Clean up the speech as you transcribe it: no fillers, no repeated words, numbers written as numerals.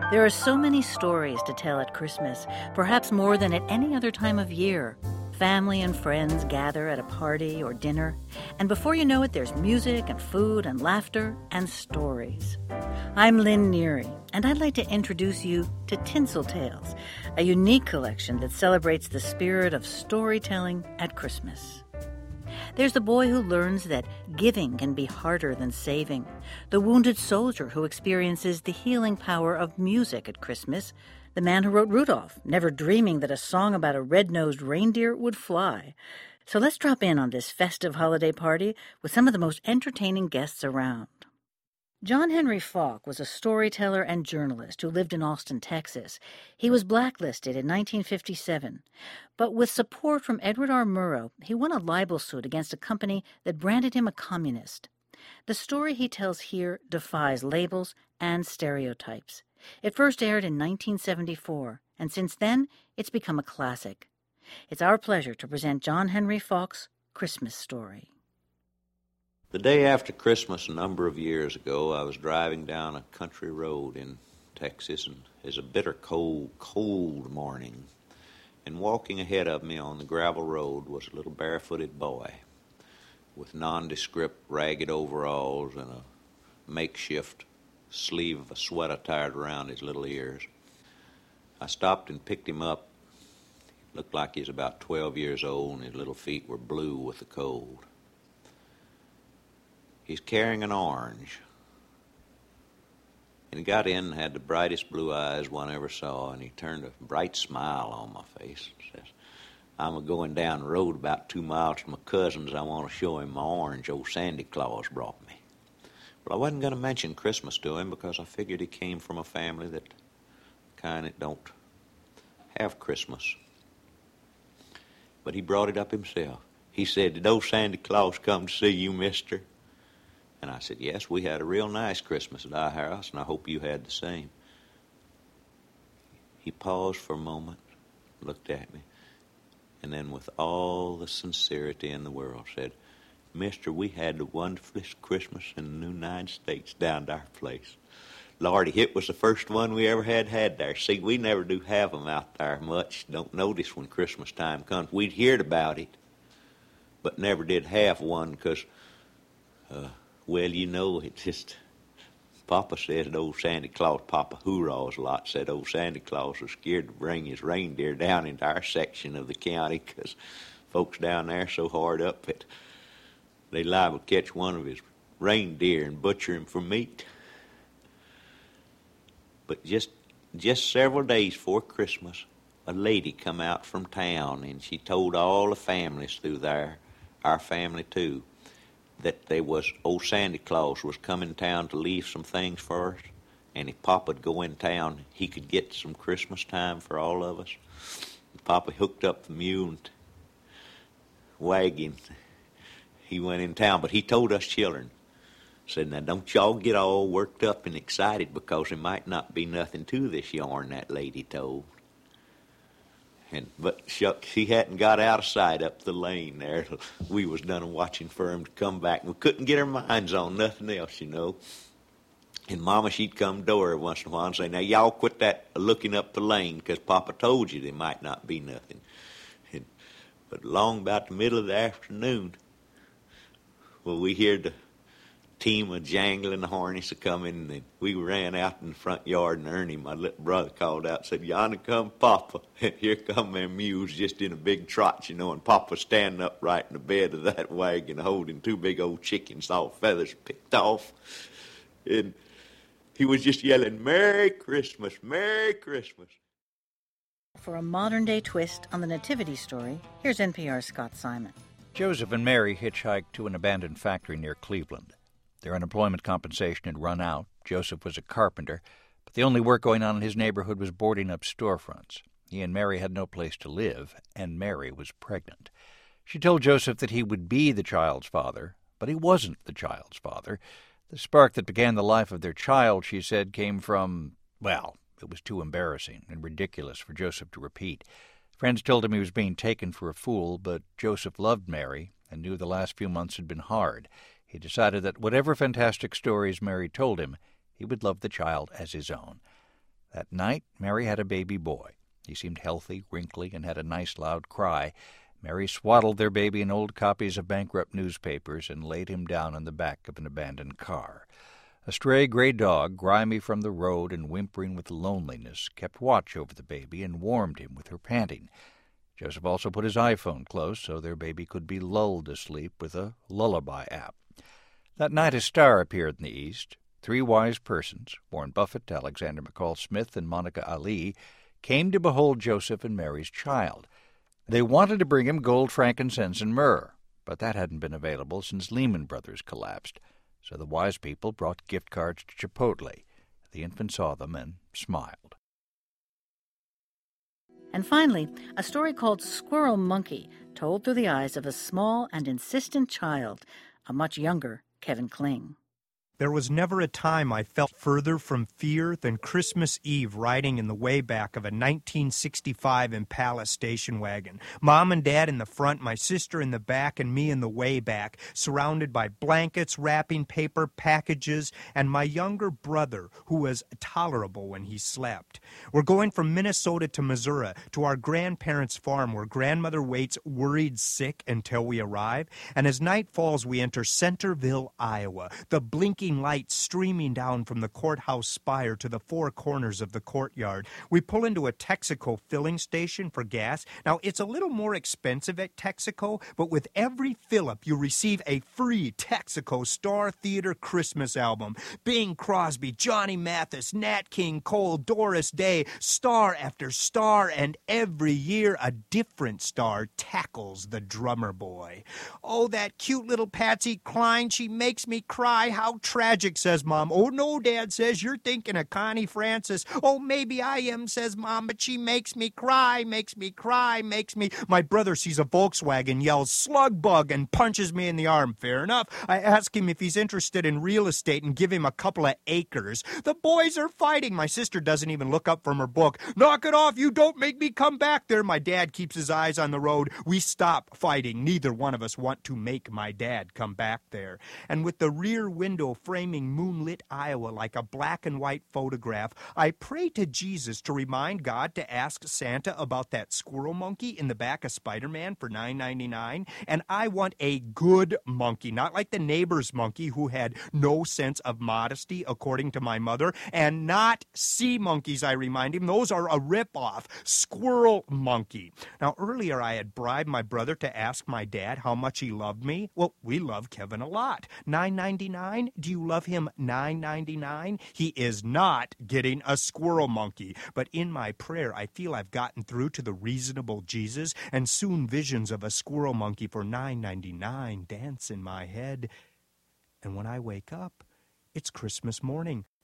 There are so many stories to tell at Christmas, perhaps more than at any other time of year. Family and friends gather at a party or dinner, and before you know it, there's music and food and laughter and stories. I'm Lynn Neary, and I'd like to introduce you to Tinsel Tales, a unique collection that celebrates the spirit of storytelling at Christmas. There's the boy who learns that giving can be harder than saving, the wounded soldier who experiences the healing power of music at Christmas, the man who wrote Rudolph, never dreaming that a song about a red-nosed reindeer would fly. So let's drop in on this festive holiday party with some of the most entertaining guests around. John Henry Faulk was a storyteller and journalist who lived in Austin, Texas. He was blacklisted in 1957, but with support from Edward R. Murrow, he won a libel suit against a company that branded him a communist. The story he tells here defies labels and stereotypes. It first aired in 1974, and since then, it's become a classic. It's our pleasure to present John Henry Faulk's Christmas Story. The day after Christmas, a number of years ago, I was driving down a country road in Texas, and it was a bitter cold morning. And walking ahead of me on the gravel road was a little barefooted boy with nondescript ragged overalls and a makeshift sleeve of a sweater tied around his little ears. I stopped and picked him up. He looked like he was about 12 years old, and his little feet were blue with the cold. He's carrying an orange. And he got in and had the brightest blue eyes one ever saw, and he turned a bright smile on my face and says, "I'm going down the road about 2 miles to my cousin's. I want to show him my orange old Sandy Claus brought me." Well, I wasn't going to mention Christmas to him because I figured he came from a family that don't have Christmas. But he brought it up himself. He said, "Did old Sandy Claus come to see you, mister?" And I said, "Yes, we had a real nice Christmas at our house, and I hope you had the same." He paused for a moment, looked at me, and then with all the sincerity in the world said, "Mister, we had the wonderfulest Christmas in the United States down to our place. Lordy, it was the first one we ever had there. See, we never do have 'em out there much. Don't notice when Christmas time comes. We'd heard about it, but never did have one because, well, you know, it's just, Papa said old Santa Claus, Papa hoorahs a lot, said old Santa Claus was scared to bring his reindeer down into our section of the county because folks down there so hard up that they liable to catch one of his reindeer and butcher him for meat." But just several days before Christmas, a lady come out from town, and she told all the families through there, our family too, that there was old Santa Claus was coming town to leave some things for us, and if Papa'd go in town, he could get some Christmas time for all of us. And Papa hooked up the mule and wagon. He went in town, but he told us children, said, "Now don't y'all get all worked up and excited because there might not be nothing to this yarn that lady told." But shucks, she hadn't got out of sight up the lane there. We was done watching for him to come back. We couldn't get our minds on nothing else, you know. And Mama, she'd come to her once in a while and say, "Now y'all quit that looking up the lane because Papa told you there might not be nothing." But along about the middle of the afternoon, well, we heard the team of jangling harness a coming, and we ran out in the front yard, and Ernie, my little brother, called out and said, "Yonder come Papa." And here come them mules just in a big trot, you know, and Papa standing upright in the bed of that wagon holding 2 big old chickens, all feathers picked off. And he was just yelling, "Merry Christmas, Merry Christmas." For a modern-day twist on the Nativity story, here's NPR's Scott Simon. Joseph and Mary hitchhiked to an abandoned factory near Cleveland. Their unemployment compensation had run out. Joseph was a carpenter, but the only work going on in his neighborhood was boarding up storefronts. He and Mary had no place to live, and Mary was pregnant. She told Joseph that he would be the child's father, but he wasn't the child's father. The spark that began the life of their child, she said, came from, well, it was too embarrassing and ridiculous for Joseph to repeat. Friends told him he was being taken for a fool, but Joseph loved Mary and knew the last few months had been hard. He decided that whatever fantastic stories Mary told him, he would love the child as his own. That night, Mary had a baby boy. He seemed healthy, wrinkly, and had a nice loud cry. Mary swaddled their baby in old copies of bankrupt newspapers and laid him down in the back of an abandoned car. A stray gray dog, grimy from the road and whimpering with loneliness, kept watch over the baby and warmed him with her panting. Joseph also put his iPhone close so their baby could be lulled to sleep with a lullaby app. That night a star appeared in the east. 3 wise persons, Warren Buffett, Alexander McCall Smith, and Monica Ali, came to behold Joseph and Mary's child. They wanted to bring him gold, frankincense, and myrrh, but that hadn't been available since Lehman Brothers collapsed. So the wise people brought gift cards to Chipotle. The infant saw them and smiled. And finally, a story called Squirrel Monkey, told through the eyes of a small and insistent child, a much younger Kevin Kling. There was never a time I felt further from fear than Christmas Eve riding in the way back of a 1965 Impala station wagon. Mom and Dad in the front, my sister in the back, and me in the way back, surrounded by blankets, wrapping paper, packages, and my younger brother, who was tolerable when he slept. We're going from Minnesota to Missouri to our grandparents' farm where grandmother waits worried sick until we arrive. And as night falls, we enter Centerville, Iowa, the blinking lights streaming down from the courthouse spire to the 4 corners of the courtyard. We pull into a Texaco filling station for gas. Now, it's a little more expensive at Texaco, but with every fill-up, you receive a free Texaco Star Theater Christmas album. Bing Crosby, Johnny Mathis, Nat King Cole, Doris Day, star after star, and every year a different star tackles the drummer boy. Oh, that cute little Patsy Cline, she makes me cry. How tragic, says Mom. Oh, no, Dad says, you're thinking of Connie Francis. Oh, maybe I am, says Mom, but she makes me cry, makes me cry, makes me... My brother sees a Volkswagen, yells, slug bug, and punches me in the arm. Fair enough. I ask him if he's interested in real estate and give him a couple of acres. The boys are fighting. My sister doesn't even look up from her book. Knock it off. You don't make me come back there. My dad keeps his eyes on the road. We stop fighting. Neither one of us want to make my dad come back there. And with the rear window framing moonlit Iowa like a black and white photograph, I pray to Jesus to remind God to ask Santa about that squirrel monkey in the back of Spider-Man for $9.99. And I want a good monkey, not like the neighbor's monkey who had no sense of modesty, according to my mother, and not sea monkeys, I remind him. Those are a ripoff. Squirrel monkey. Now, earlier I had bribed my brother to ask my dad how much he loved me. Well, we love Kevin a lot. $9.99? Do you love him $9.99? He is not getting a squirrel monkey. But in my prayer, I feel I've gotten through to the reasonable Jesus, and soon visions of a squirrel monkey for $9.99 dance in my head. And when I wake up, it's Christmas morning.